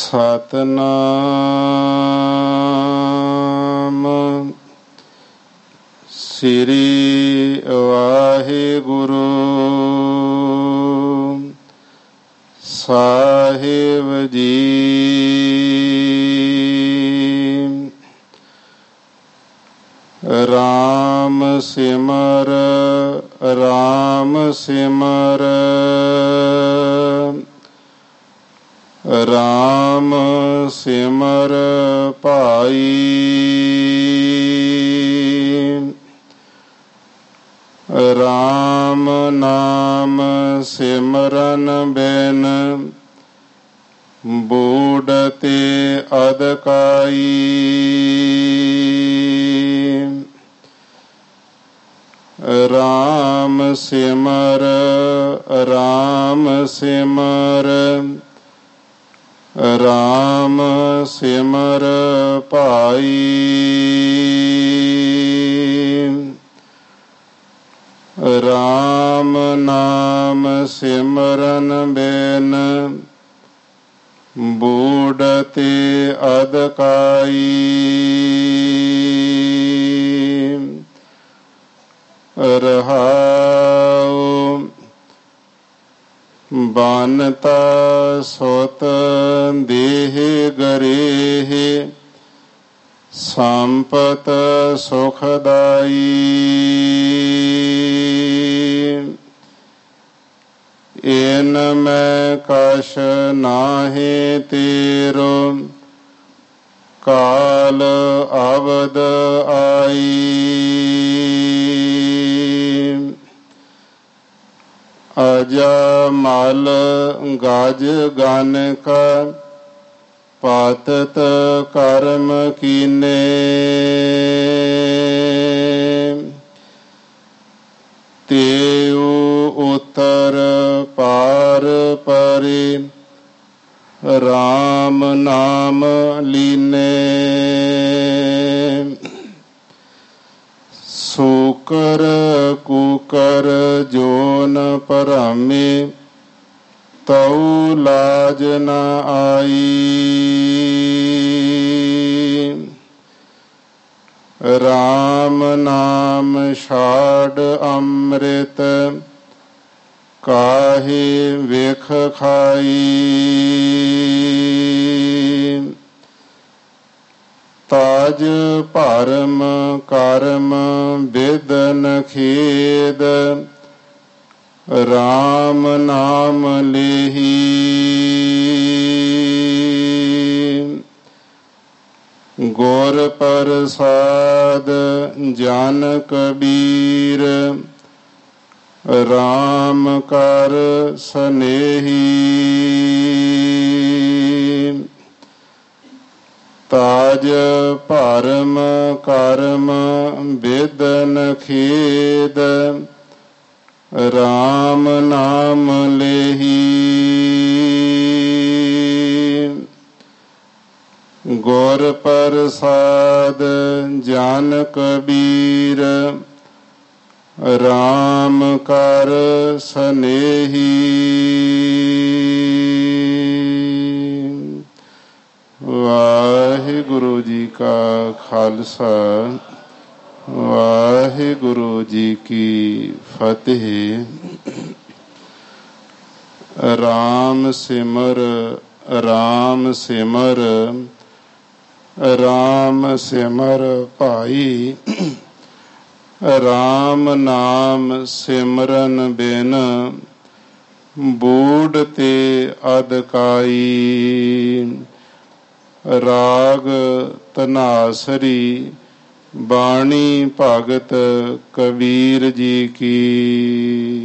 ਸਤਨਾਮ ਸ੍ਰੀ ਵਾਹਿਗੁਰੂ ਸਾਹਿਬ ਜੀ। ਰਾਮ ਸਿਮਰ ਰਾਮ ਸਿਮਰ ਰਾਮ ਸਿਮਰ ਭਾਈ। ਰਾਮ ਨਾਮ ਸਿਮਰਨ ਬਿਨ ਬੂੜਤੇ ਅਦਕਾਈ। ਰਾਮ ਸਿਮਰ ਰਾਮ ਸਿਮਰ ਰਾਮ ਸਿਮਰ ਭਾਈ। ਰਾਮ ਨਾਮ ਸਿਮਰਨ ਬਿਨ ਬੂੜਤੇ ਅਦਕਾਈ। ਰਹਾਉ ਬਾਨਤਾ ਸੁਤ ਦੇਹ ਗਰੇਹ ਸੰਪਤ ਸੁਖਦਾਈ। ਏਨ ਮੈਂ ਕਛ ਨਾਹਿ ਤੇਰੋ ਕਾਲ ਅਵਦ ਆਈ। ਅਜਮਲ ਗਜ ਗਨਕ ਪਾਤਤ ਕਰਮ ਕੀਨੇ। ਤੇਉ ਉਤਰ ਪਾਰ ਪਰੇ ਰਾਮ ਨਾਮ ਲੀਨੇ। ਸੂਕਰ ਕੂਕਰ ਜੋ ਨ ਭਰਾਮੇ ਤਉ ਲਾਜ ਨ ਆਈ। ਰਾਮ ਨਾਮ ਛਾੜ ਅੰਮ੍ਰਿਤ ਕਾਹੇ ਵੇਖ ਖਾਈ। ਤਾਜ ਭਰਮ ਕਰਮ ਬਿਦਨ ਖੇਦ ਰਾਮ ਨਾਮ ਲੇਹੀ। ਗੁਰ ਪ੍ਰਸਾਦ ਜਨ ਕਬੀਰ ਰਾਮ ਕਰ ਸਨੇਹੀ। ਤਾਜ ਭਰਮ ਕਰਮ ਬਿਦਨ ਖੇਦ ਰਾਮ ਨਾਮ ਲੇਹੀ। ਗੁਰ ਪ੍ਰਸਾਦ ਜਨ ਕਬੀਰ ਰਾਮ ਕਰ ਸਨੇਹੀ। ਵਾਹਿਗੁਰੂ ਜੀ ਕਾ ਖਾਲਸਾ ਵਾਹਿਗੁਰੂ ਜੀ ਕੀ ਫਤਿਹ। ਰਾਮ ਸਿਮਰ ਰਾਮ ਸਿਮਰ ਰਾਮ ਸਿਮਰ ਭਾਈ। ਰਾਮ ਨਾਮ ਸਿਮਰਨ ਬਿਨ ਬੂੜ ਤੇ ਅਦਕਾਈ। ਰਾਗ ਧਨਾਸਰੀ। ਬਾਣੀ ਭਗਤ ਕਬੀਰ ਜੀ ਕੀ।